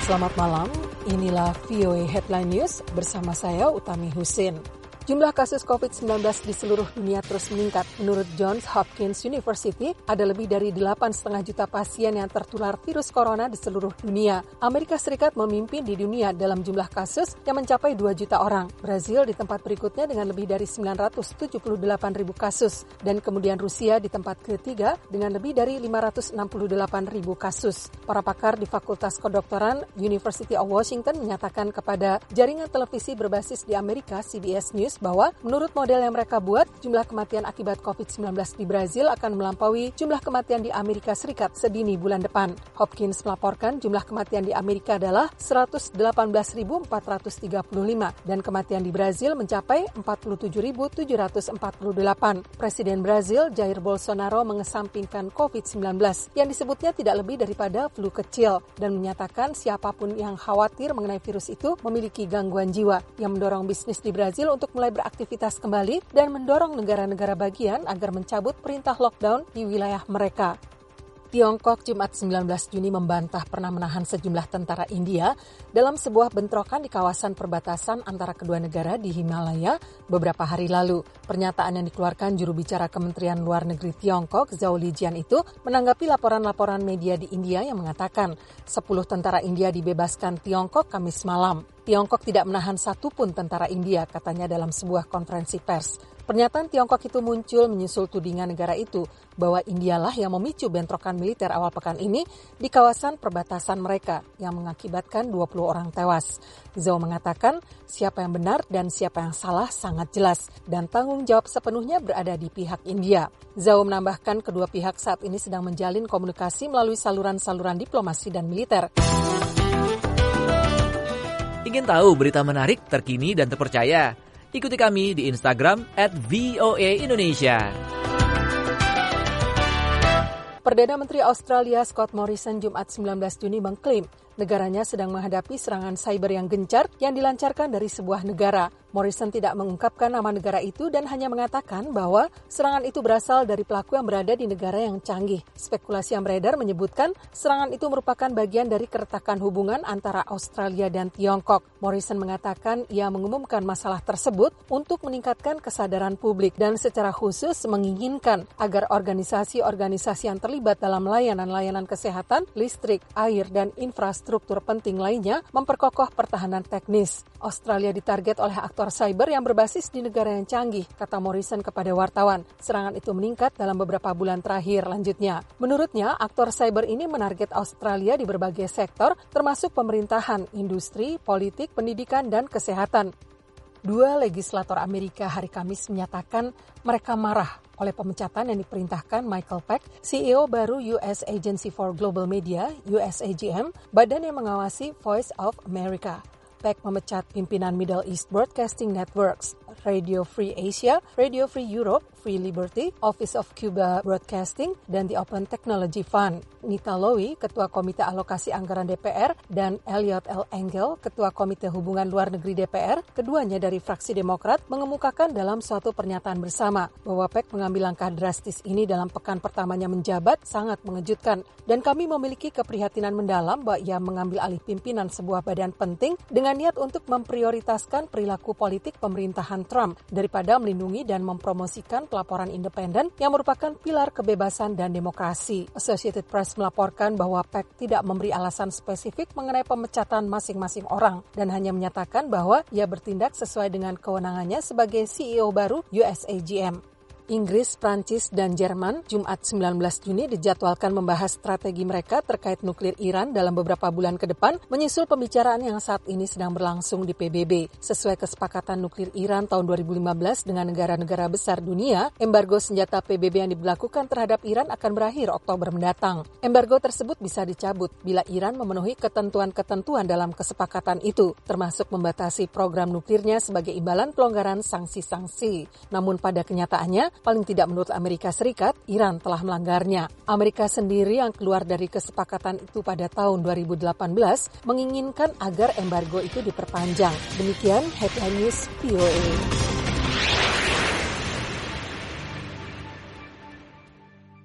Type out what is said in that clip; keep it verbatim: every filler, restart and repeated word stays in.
Selamat malam, inilah V O A Headline News bersama saya Utami Husin. Jumlah kasus covid sembilan belas di seluruh dunia terus meningkat. Menurut Johns Hopkins University, ada lebih dari delapan koma lima juta pasien yang tertular virus corona di seluruh dunia. Amerika Serikat memimpin di dunia dalam jumlah kasus yang mencapai dua juta orang. Brazil di tempat berikutnya dengan lebih dari sembilan ratus tujuh puluh delapan ribu kasus. Dan kemudian Rusia di tempat ketiga dengan lebih dari lima ratus enam puluh delapan ribu kasus. Para pakar di Fakultas Kedokteran University of Washington menyatakan kepada jaringan televisi berbasis di Amerika C B S News bahwa menurut model yang mereka buat, jumlah kematian akibat covid sembilan belas di Brazil akan melampaui jumlah kematian di Amerika Serikat sedini bulan depan. Hopkins melaporkan jumlah kematian di Amerika adalah seratus delapan belas ribu empat ratus tiga puluh lima dan kematian di Brazil mencapai empat puluh tujuh ribu tujuh ratus empat puluh delapan. Presiden Brazil Jair Bolsonaro mengesampingkan covid sembilan belas yang disebutnya tidak lebih daripada flu kecil dan menyatakan siapapun yang khawatir mengenai virus itu memiliki gangguan jiwa yang mendorong bisnis di Brazil untuk mulai beraktivitas kembali dan mendorong negara-negara bagian agar mencabut perintah lockdown di wilayah mereka. Tiongkok Jumat sembilan belas Juni membantah pernah menahan sejumlah tentara India dalam sebuah bentrokan di kawasan perbatasan antara kedua negara di Himalaya beberapa hari lalu. Pernyataan yang dikeluarkan juru bicara Kementerian Luar Negeri Tiongkok, Zhao Lijian itu menanggapi laporan-laporan media di India yang mengatakan sepuluh tentara India dibebaskan Tiongkok Kamis malam. Tiongkok tidak menahan satupun tentara India, katanya dalam sebuah konferensi pers. Pernyataan Tiongkok itu muncul menyusul tudingan negara itu bahwa Indialah yang memicu bentrokan militer awal pekan ini di kawasan perbatasan mereka yang mengakibatkan dua puluh orang tewas. Zhao mengatakan siapa yang benar dan siapa yang salah sangat jelas dan tanggung jawab sepenuhnya berada di pihak India. Zhao menambahkan kedua pihak saat ini sedang menjalin komunikasi melalui saluran-saluran diplomasi dan militer. Ingin tahu berita menarik, terkini, dan terpercaya? Ikuti kami di Instagram at V O A Indonesia. Perdana Menteri Australia Scott Morrison Jumat sembilan belas Juni mengklaim negaranya sedang menghadapi serangan cyber yang gencar yang dilancarkan dari sebuah negara. Morrison tidak mengungkapkan nama negara itu dan hanya mengatakan bahwa serangan itu berasal dari pelaku yang berada di negara yang canggih. Spekulasi yang beredar menyebutkan serangan itu merupakan bagian dari keretakan hubungan antara Australia dan Tiongkok. Morrison mengatakan ia mengumumkan masalah tersebut untuk meningkatkan kesadaran publik dan secara khusus menginginkan agar organisasi-organisasi yang terlibat dalam layanan-layanan kesehatan, listrik, air, dan infrastruktur penting lainnya memperkokoh pertahanan teknis. Australia ditarget oleh aktor cyber yang berbasis di negara yang canggih, kata Morrison kepada wartawan. Serangan itu meningkat dalam beberapa bulan terakhir, lanjutnya. Menurutnya, aktor cyber ini menarget Australia di berbagai sektor, termasuk pemerintahan, industri, politik, pendidikan, dan kesehatan. Dua legislator Amerika hari Kamis menyatakan mereka marah oleh pemecatan yang diperintahkan Michael Pack, C E O baru U S Agency for Global Media, U S A G M, badan yang mengawasi Voice of America. Pack memecat pimpinan Middle East Broadcasting Networks, Radio Free Asia, Radio Free Europe, Free Liberty, Office of Cuba Broadcasting, dan The Open Technology Fund. Nita Lowey, Ketua Komite Alokasi Anggaran D P R, dan Elliot L. Engel, Ketua Komite Hubungan Luar Negeri D P R, keduanya dari fraksi Demokrat, mengemukakan dalam suatu pernyataan bersama bahwa Pack mengambil langkah drastis ini dalam pekan pertamanya menjabat sangat mengejutkan, dan kami memiliki keprihatinan mendalam bahwa ia mengambil alih pimpinan sebuah badan penting dengan niat untuk memprioritaskan perilaku politik pemerintahan Trump daripada melindungi dan mempromosikan pelaporan independen yang merupakan pilar kebebasan dan demokrasi. Associated Press melaporkan bahwa Pack tidak memberi alasan spesifik mengenai pemecatan masing-masing orang dan hanya menyatakan bahwa ia bertindak sesuai dengan kewenangannya sebagai C E O baru U S A G M. Inggris, Prancis, dan Jerman Jumat sembilan belas Juni dijadwalkan membahas strategi mereka terkait nuklir Iran dalam beberapa bulan ke depan, menyusul pembicaraan yang saat ini sedang berlangsung di P B B. Sesuai kesepakatan nuklir Iran tahun dua ribu lima belas dengan negara-negara besar dunia, embargo senjata P B B yang diberlakukan terhadap Iran akan berakhir Oktober mendatang. Embargo tersebut bisa dicabut bila Iran memenuhi ketentuan-ketentuan dalam kesepakatan itu, termasuk membatasi program nuklirnya sebagai imbalan pelonggaran sanksi-sanksi. Namun pada kenyataannya, paling tidak menurut Amerika Serikat, Iran telah melanggarnya. Amerika sendiri yang keluar dari kesepakatan itu pada tahun dua ribu delapan belas menginginkan agar embargo itu diperpanjang. Demikian Headline News V O A.